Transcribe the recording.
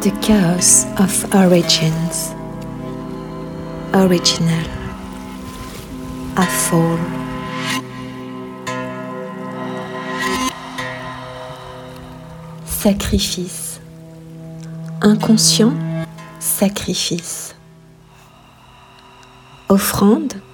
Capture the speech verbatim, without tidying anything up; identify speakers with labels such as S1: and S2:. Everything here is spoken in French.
S1: The chaos of origins. Original. A fall. Sacrifice. Inconscient, sacrifice. Offrande,